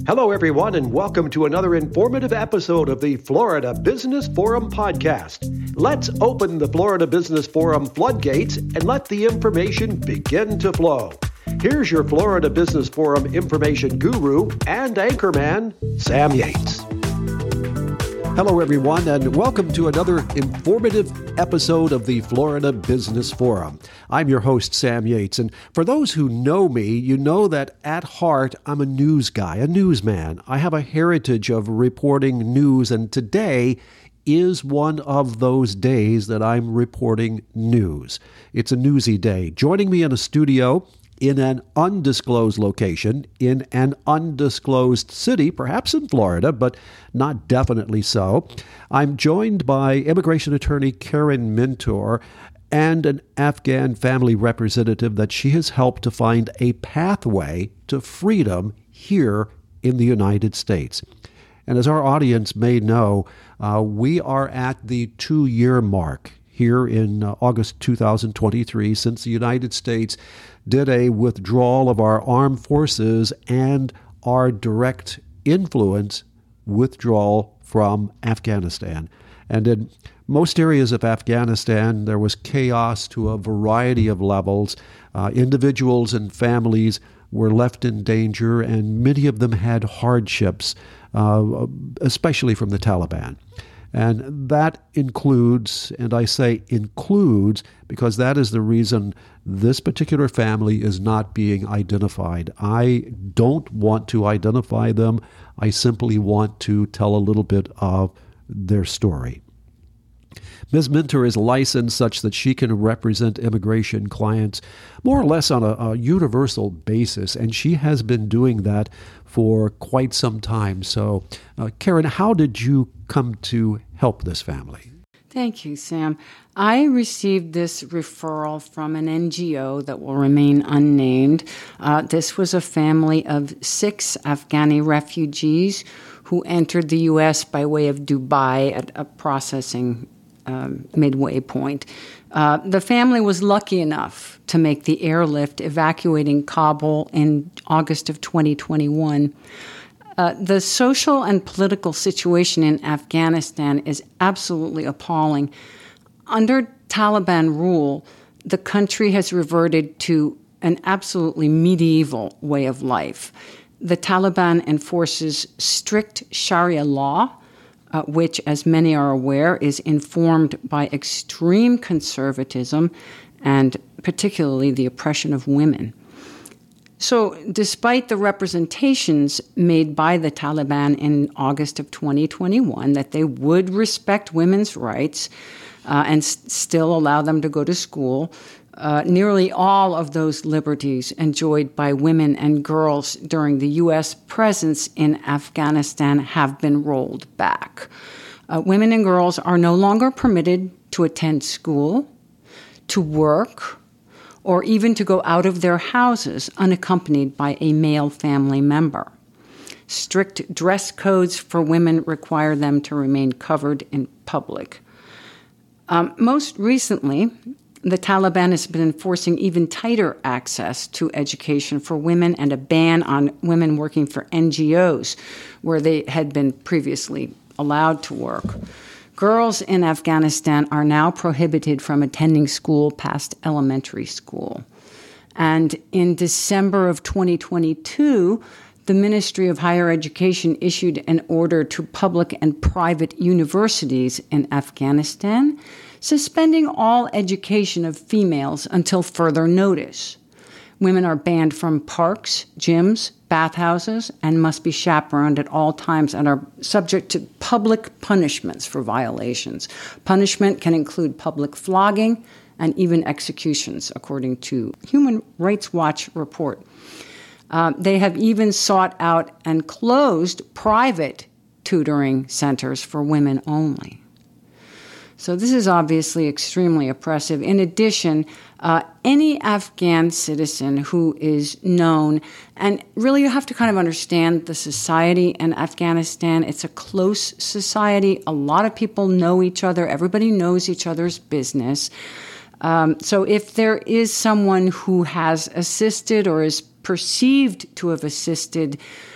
Hello, everyone, and welcome to another informative episode of the Florida Business Forum podcast. Let's open the Florida Business Forum floodgates and let the information begin to flow. Here's your Florida Business Forum information guru and anchorman, Sam Yates. Hello, everyone, and welcome to another informative episode of the Florida Business Forum. I'm your host, Sam Yates, and for those who know me, you know that at heart, I'm a news guy, a newsman. I have a heritage of reporting news, and today is one of those days that I'm reporting news. It's a newsy day. Joining me in a studio in an undisclosed location, in an undisclosed city, perhaps in Florida, but not definitely so. I'm joined by immigration attorney Karen Mintor and an Afghan family representative that she has helped to find a pathway to freedom here in the United States. And as our audience may know, we are at the 2-year mark here in August 2023 since the United States did a withdrawal of our armed forces and our direct influence withdrawal from Afghanistan. And in most areas of Afghanistan, there was chaos to a variety of levels. Individuals and families were left in danger, and many of them had hardships, especially from the Taliban. And that includes, and I say includes, because that is the reason this particular family is not being identified. I don't want to identify them. I simply want to tell a little bit of their story. Ms. Mintor is licensed such that she can represent immigration clients more or less on a universal basis, and she has been doing that for quite some time. So, Karen, how did you come to help this family? Thank you, Sam. I received this referral from an NGO that will remain unnamed. This was a family of 6 Afghani refugees who entered the U.S. by way of Dubai at a processing midway point. The family was lucky enough to make the airlift evacuating Kabul in August of 2021. The social and political situation in Afghanistan is absolutely appalling. Under Taliban rule, the country has reverted to an absolutely medieval way of life. The Taliban enforces strict Sharia law, which, as many are aware, is informed by extreme conservatism and particularly the oppression of women. So despite the representations made by the Taliban in August of 2021 that they would respect women's rights and still allow them to go to school, nearly all of those liberties enjoyed by women and girls during the U.S. presence in Afghanistan have been rolled back. Women and girls are no longer permitted to attend school, to work, or even to go out of their houses unaccompanied by a male family member. Strict dress codes for women require them to remain covered in public. Most recently, the Taliban has been enforcing even tighter access to education for women and a ban on women working for NGOs, where they had been previously allowed to work. Girls in Afghanistan are now prohibited from attending school past elementary school. And in December of 2022, the Ministry of Higher Education issued an order to public and private universities in Afghanistan, suspending all education of females until further notice. Women are banned from parks, gyms, bathhouses, and must be chaperoned at all times and are subject to public punishments for violations. Punishment can include public flogging and even executions, according to Human Rights Watch report. They have even sought out and closed private tutoring centers for women only. So this is obviously extremely oppressive. In addition, any Afghan citizen who is known, and really you have to kind of understand the society in Afghanistan. It's a close society. A lot of people know each other. Everybody knows each other's business. So if there is someone who has assisted or is perceived to have assisted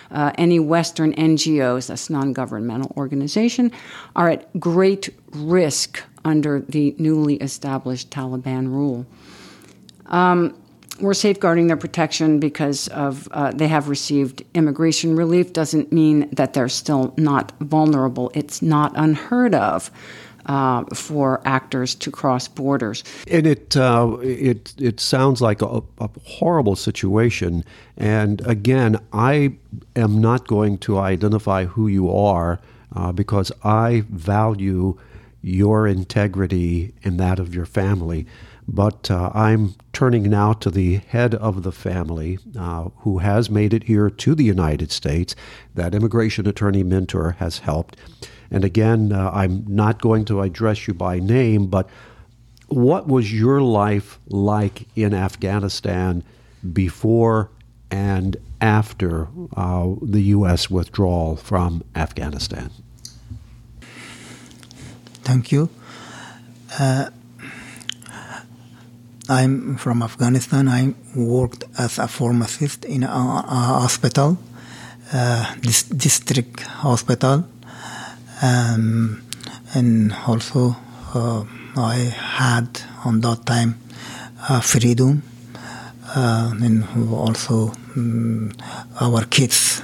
any Western NGOs, that's non-governmental organization, are at great risk under the newly established Taliban rule. We're safeguarding their protection because of they have received immigration relief. Doesn't mean that they're still not vulnerable. It's not unheard of for actors to cross borders. And it sounds like a horrible situation. And again, I am not going to identify who you are because I value your integrity and that of your family. But I'm turning now to the head of the family who has made it here to the United States. That immigration attorney mentor has helped. And again, I'm not going to address you by name, but what was your life like in Afghanistan before and after the U.S. withdrawal from Afghanistan? Thank you. I'm from Afghanistan. I worked as a pharmacist in a hospital, this district hospital, and also I had on that time freedom, and also our kids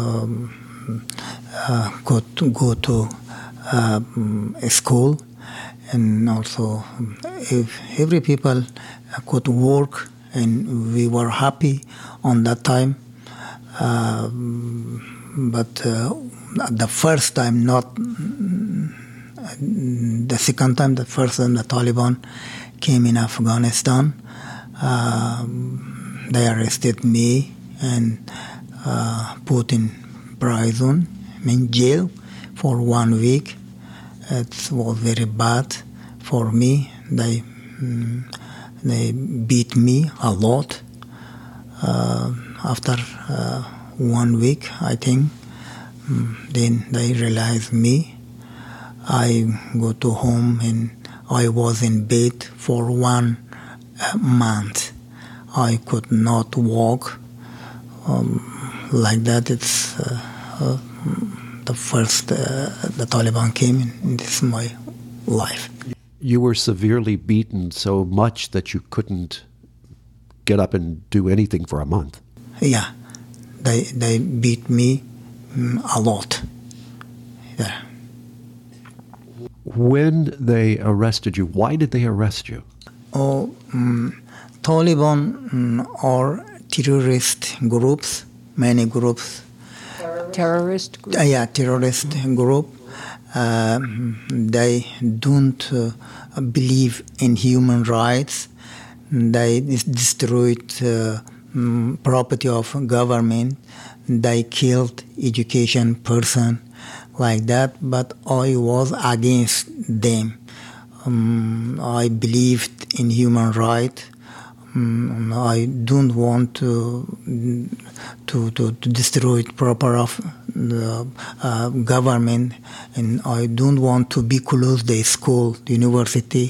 could go to school, and also if every people could work, and we were happy on that time. But the first time, not the second time, the first time the Taliban came in Afghanistan, they arrested me and put in prison, in jail, for 1 week. It was very bad for me. They beat me a lot. After 1 week, I think, then they realized me. I go to home and I was in bed for 1 month. I could not walk like that. It's the first the Taliban came in this my life. You were severely beaten so much that you couldn't get up and do anything for a month. Yeah, they beat me a lot. Yeah. When they arrested you, why did they arrest you? Taliban are terrorist groups, many groups. Terrorist group? Yeah, terrorist group. They don't believe in human rights. They destroyed property of government. They killed education person like that. But I was against them. I believed in human rights. I don't want to destroy proper of the government, and I don't want to be close the school, the university.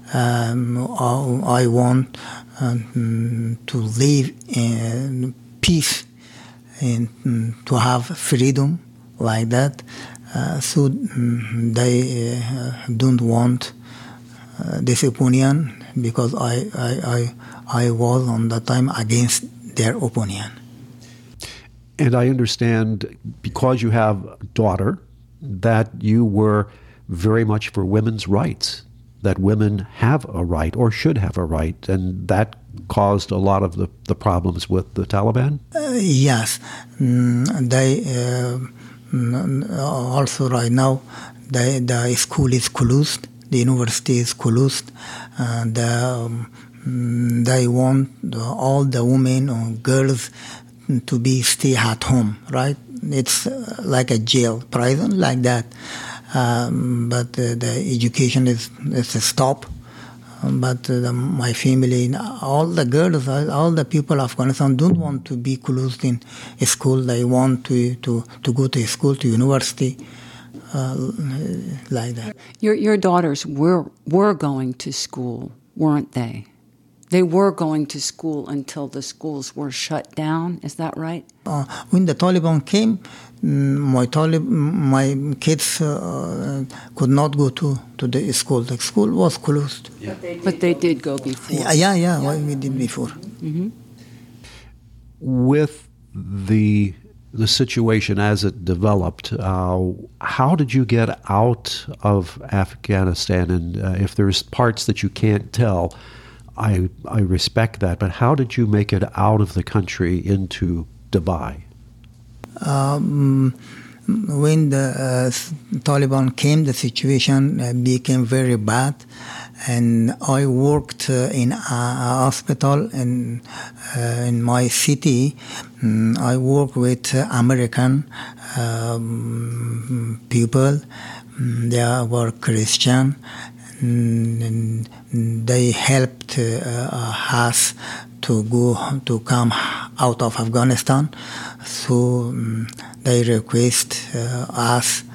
I want to live in peace and to have freedom like that. So they don't want this opinion because I was on that time against their opinion. And I understand, because you have a daughter, that you were very much for women's rights, that women have a right or should have a right, and that caused a lot of the problems with the Taliban? Yes. They also right now, the school is closed, the university is closed, they want all the women or girls to stay at home, right? It's like a jail, prison, like that. But the education is stopped. But my family, all the girls, all the people of Afghanistan don't want to be closed in school. They want to go to school, to university, like that. Your daughters were going to school, weren't they? they were going to school until the schools were shut down. Is that right? When the Taliban came, my kids could not go to the school. The school was closed. Yeah. But they did go before. Yeah, we did before. Mm-hmm. With the situation as it developed, how did you get out of Afghanistan? And if there's parts that you can't tell, I respect that. But how did you make it out of the country into Dubai? When the Taliban came, the situation became very bad, and I worked in a hospital in my city. I worked with American people. They were Christian. And they helped us to come out of Afghanistan. So they request us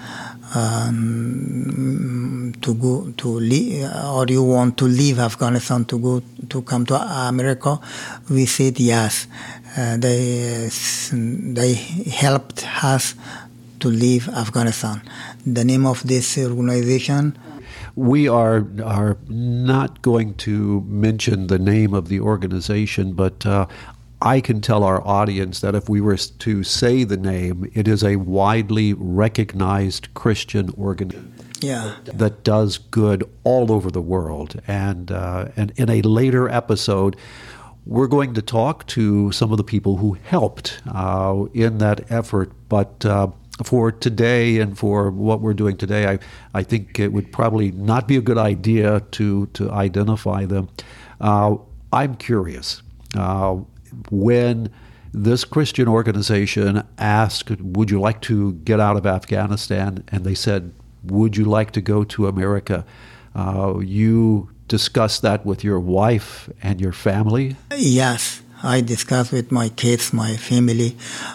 to go to leave, or you want to leave Afghanistan to come to America? We said yes. They helped us to leave Afghanistan. The name of this organization. We are not going to mention the name of the organization, but I can tell our audience that if we were to say the name, it is a widely recognized Christian organization that does good all over the world. And in a later episode, we're going to talk to some of the people who helped in that effort. But for today and for what we're doing today, I think it would probably not be a good idea to identify them. I'm curious. When this Christian organization asked, would you like to get out of Afghanistan? And they said, would you like to go to America? You discussed that with your wife and your family? Yes, I discussed with my kids, my family.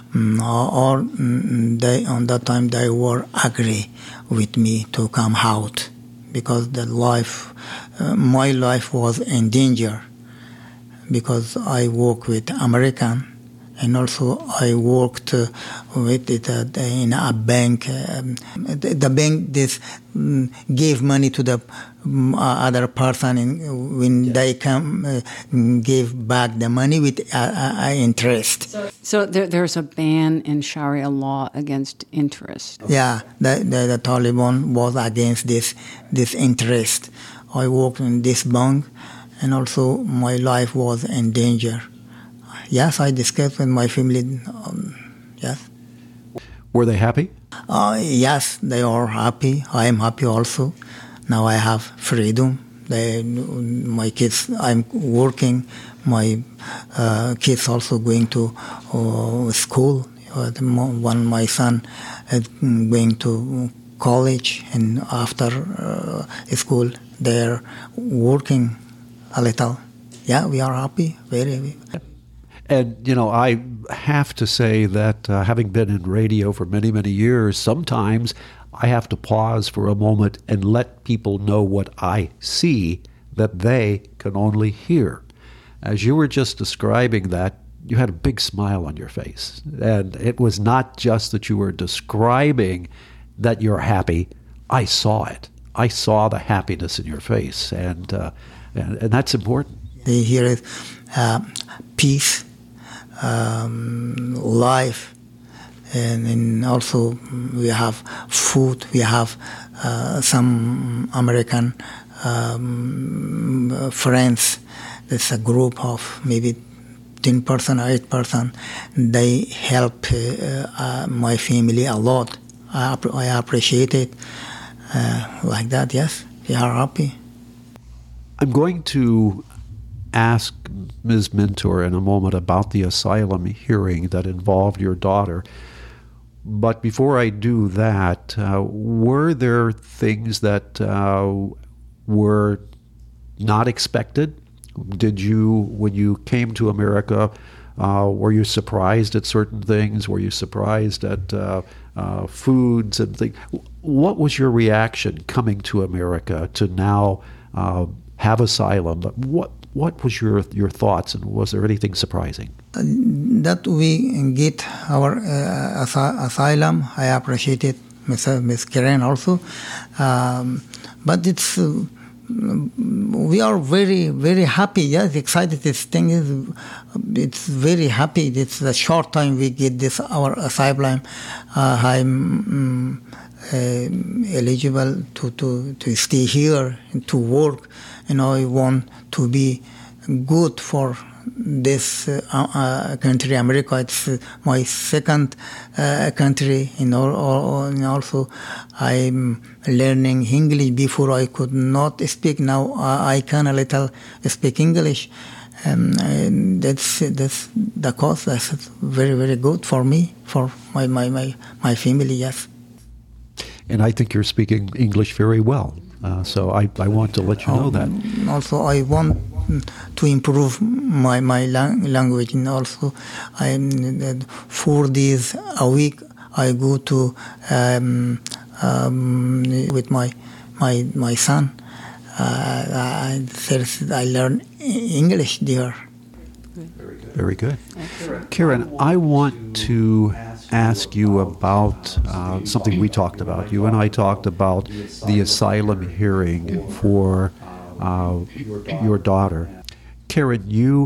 They, on that time, they were agree with me to come out because my life was in danger. Because I work with American, and also I worked with it in a bank. The bank gave money to the other person, and when they come, give back the money with interest. So there's a ban in Sharia law against interest. Yeah, the Taliban was against this interest. I worked in this bank. And also, my life was in danger. Yes, I discussed with my family. Yes. Were they happy? Yes, they are happy. I am happy also. Now I have freedom. My kids, I'm working. My kids also going to school. My son is going to college, and after school, they're working a little. Yeah, we are happy, very happy. And, I have to say that having been in radio for many, many years, sometimes I have to pause for a moment and let people know what I see that they can only hear. As you were just describing that, you had a big smile on your face. And it was not just that you were describing that you're happy. I saw it. I saw the happiness in your face. And that's important. Here is peace, life, and also we have food. We have some American friends. There's a group of maybe 10% or 8%. They help my family a lot. I appreciate it. Like that, yes, we are happy. I'm going to ask Ms. Mintour in a moment about the asylum hearing that involved your daughter. But before I do that, were there things that were not expected? Did you, when you came to America, were you surprised at certain things? Were you surprised at foods and things? What was your reaction coming to America to now have asylum? But what was your thoughts, and was there anything surprising? That we get our asylum, I appreciate it, Ms. Karen also. But it's we are very, very happy. Yes, excited. This thing is, it's very happy. It's a short time we get this our asylum. I'm eligible to stay here and to work. I want to be good for this country, America. It's my second country, and also I'm learning English. Before I could not speak. Now I can a little speak English. And that's the cause. That's very, very good for me, for my family. Yes. And I think you're speaking English very well. So I want to let you know that. Also, I want to improve my language, and also 4 days a week I go to with my son. I learn English there. Very good. Karen, I want to ask you about something we talked about. You and I talked about the asylum hearing for your daughter. Karen, you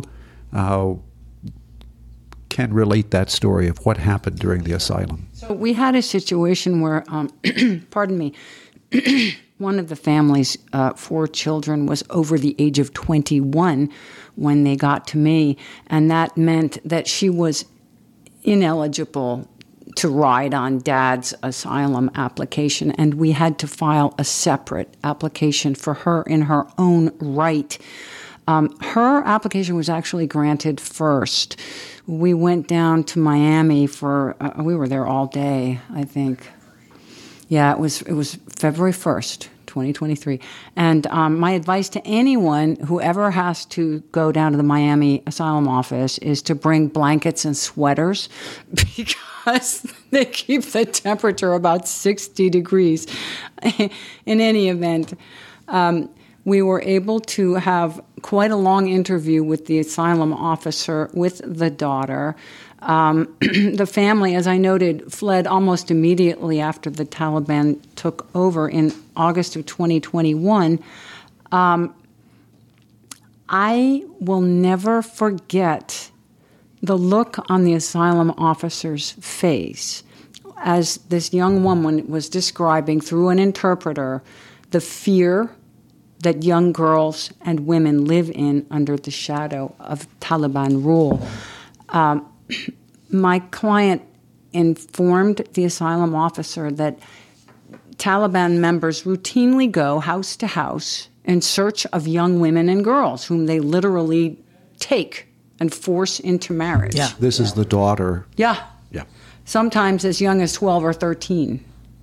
can relate that story of what happened during the asylum. So we had a situation where, pardon me, one of the family's 4 children was over the age of 21 when they got to me, and that meant that she was ineligible to ride on Dad's asylum application, and we had to file a separate application for her in her own right. Her application was actually granted first. We went down to Miami for, we were there all day, I think. Yeah, it was February 1st, 2023. And my advice to anyone who ever has to go down to the Miami asylum office is to bring blankets and sweaters because they keep the temperature about 60 degrees. In any event, we were able to have quite a long interview with the asylum officer with the daughter. The family, as I noted, fled almost immediately after the Taliban took over in August of 2021. I will never forget the look on the asylum officer's face as this young woman was describing through an interpreter the fear that young girls and women live in under the shadow of Taliban rule. My client informed the asylum officer that Taliban members routinely go house to house in search of young women and girls whom they literally take and force into marriage. Yeah. This is the daughter. Yeah. Yeah. Sometimes as young as 12 or 13.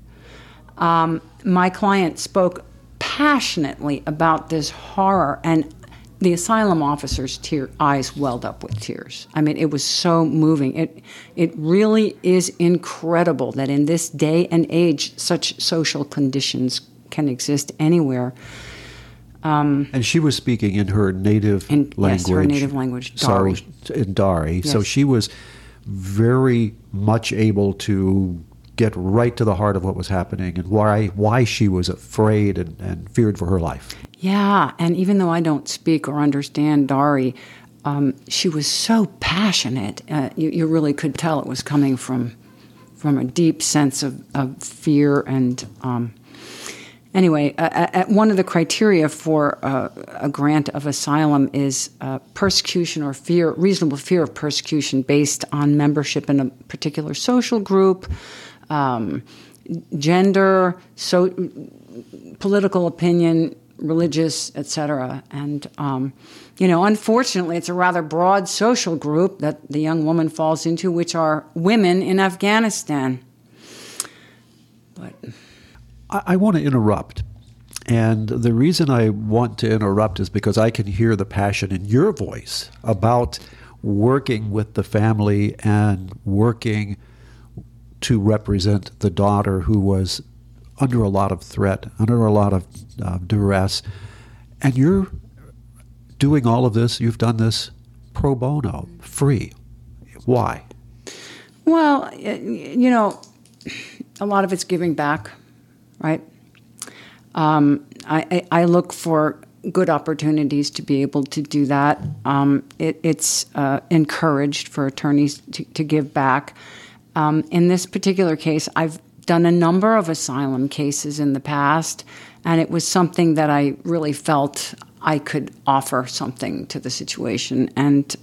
My client spoke passionately about this horror, and the asylum officer's eyes welled up with tears. I mean, it was so moving. It really is incredible that in this day and age, such social conditions can exist anywhere. And she was speaking in her native language. Yes, her native language, Dari. In Dari. Yes. So she was very much able to get right to the heart of what was happening and why she was afraid and feared for her life. Yeah, and even though I don't speak or understand Dari, she was so passionate. You really could tell it was coming from a deep sense of fear. And anyway, one of the criteria for a grant of asylum is persecution or reasonable fear of persecution based on membership in a particular social group, gender, political opinion, religious, etc. And, unfortunately, it's a rather broad social group that the young woman falls into, which are women in Afghanistan. But I want to interrupt. And the reason I want to interrupt is because I can hear the passion in your voice about working with the family and working to represent the daughter who was under a lot of threat, under a lot of duress. And you're doing all of this, you've done this pro bono, free. Why? Well, a lot of it's giving back, right? I look for good opportunities to be able to do that. It's encouraged for attorneys to give back. In this particular case, I've done a number of asylum cases in the past, and it was something that I really felt I could offer something to the situation. And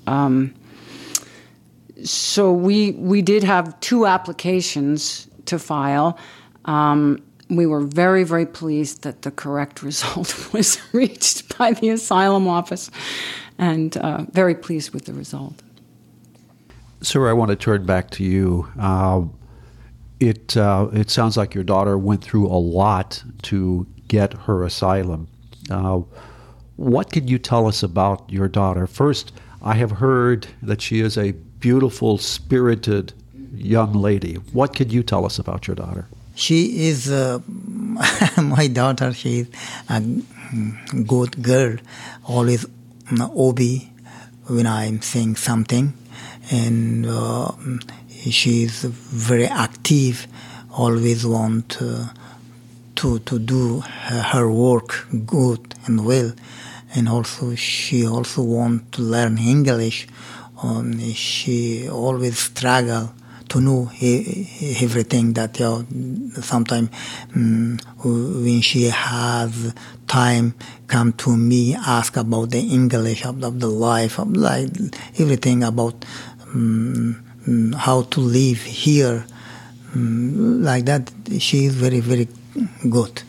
so we did have 2 applications to file. We were very, very pleased that the correct result was reached by the asylum office, and very pleased with the result. Sir, I want to turn back to you. It sounds like your daughter went through a lot to get her asylum. What can you tell us about your daughter? First, I have heard that she is a beautiful, spirited young lady. What can you tell us about your daughter? She is my daughter. She is a good girl, always obey when I'm saying something, and she is very active. Always want to do her work good and well, and also she also want to learn English. She always struggle to know everything that sometimes when she has time, come to me, ask about the English, about the life, like everything about how to live here, like that. She is very, very good.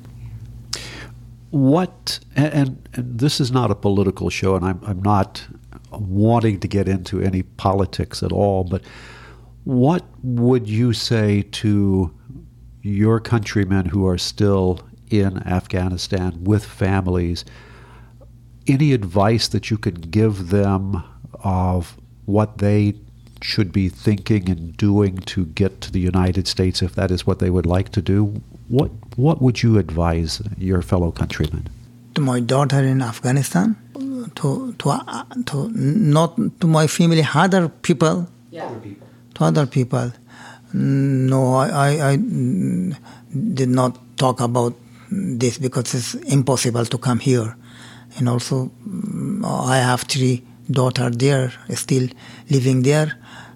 What, and this is not a political show, and I'm not wanting to get into any politics at all, but what would you say to your countrymen who are still in Afghanistan with families? Any advice that you could give them of what they should be thinking and doing to get to the United States, if that is what they would like to do? What would you advise your fellow countrymen? To my daughter in Afghanistan, to not to my family, other people. Yeah. To other people. No, I did not talk about this because it's impossible to come here. And also, I have 3 daughters there, still living there.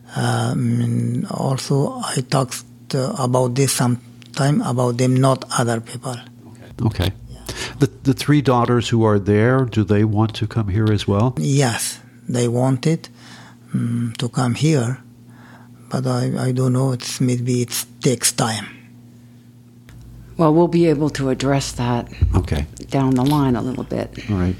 Also, I talked about this sometime, about them, not other people. Okay. Yeah. The 3 daughters who are there, do they want to come here as well? Yes, they wanted to come here. But I don't know, maybe it takes time. Well, we'll be able to address that okay. down the line a little bit. All right.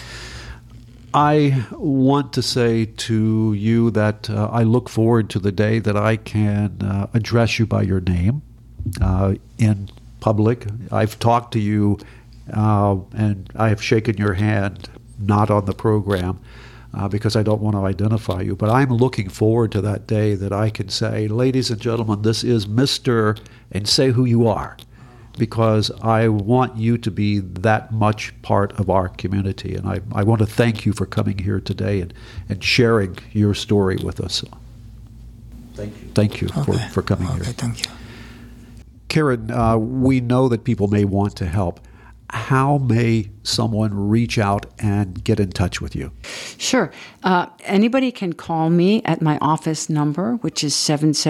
I want to say to you that I look forward to the day that I can address you by your name in public. I've talked to you and I have shaken your hand, not on the program, because I don't want to identify you. But I'm looking forward to that day that I can say, ladies and gentlemen, this is Mr. and say who you are, because I want you to be that much part of our community. And I want to thank you for coming here today and sharing your story with us. Thank you. Thank you for coming here. Thank you. Karen, we know that people may want to help. How may someone reach out and get in touch with you? Sure. Anybody can call me at my office number, which is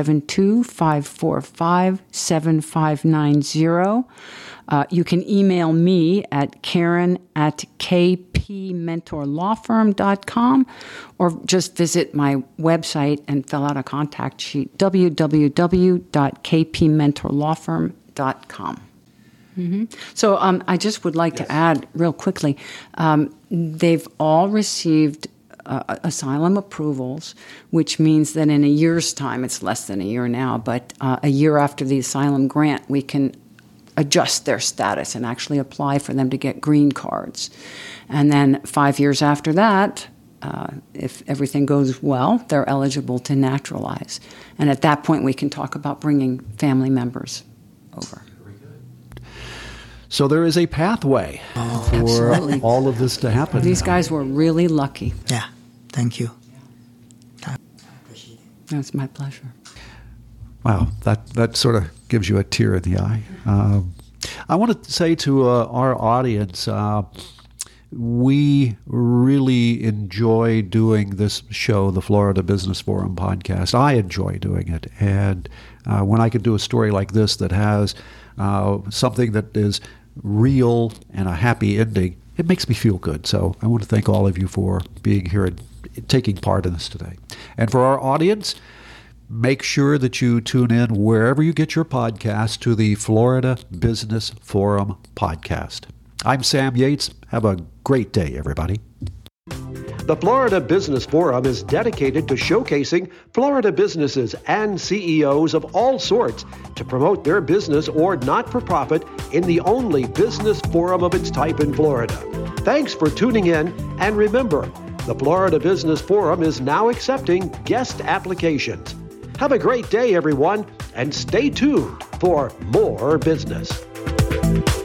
772-545-7590. You can email me at karen@kpmentorlawfirm.com, or just visit my website and fill out a contact sheet, www.kpmentorlawfirm.com. Mm-hmm. So I just would like to add real quickly, they've all received asylum approvals, which means that in a year's time, it's less than a year now, but a year after the asylum grant, we can adjust their status and actually apply for them to get green cards. And then 5 years after that, if everything goes well, they're eligible to naturalize. And at that point, we can talk about bringing family members over. So there is a pathway for absolutely. all of this to happen. These guys were really lucky. Yeah, thank you. It's my pleasure. Wow, that sort of gives you a tear in the eye. I want to say to our audience, we really enjoy doing this show, the Florida Business Forum podcast. I enjoy doing it. And when I can do a story like this that has something that is real and a happy ending, it makes me feel good. So I want to thank all of you for being here and taking part in this today. And for our audience, make sure that you tune in wherever you get your podcast to the Florida Business Forum podcast. I'm Sam Yates. Have a great day, everybody. The Florida Business Forum is dedicated to showcasing Florida businesses and CEOs of all sorts to promote their business or not-for-profit in the only business forum of its type in Florida. Thanks for tuning in, and remember, the Florida Business Forum is now accepting guest applications. Have a great day, everyone, and stay tuned for more business.